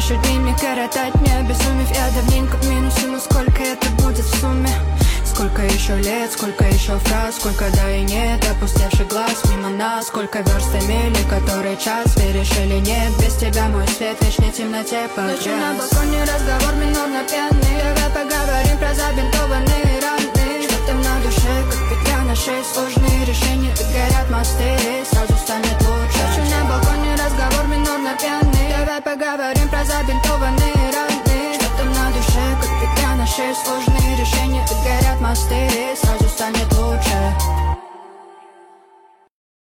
еще дни коротать, не обезумев. Я давненько в минусе, но сколько это будет в сумме? Сколько еще лет, сколько еще фраз, сколько да и нет, опустевший глаз мимо нас. Сколько верст и мили, который час, веришь или нет? Без тебя мой свет в вечной темноте погряз. Ночью на балконе разговор минорно пьяный. Давай поговорим про забинтованные раны. Что там на душе, как петля на шее, сложные решения, как горят мосты, сразу станет лучше. Ночью на балконе разговор минорно пьяный. Давай поговорим про забинтованные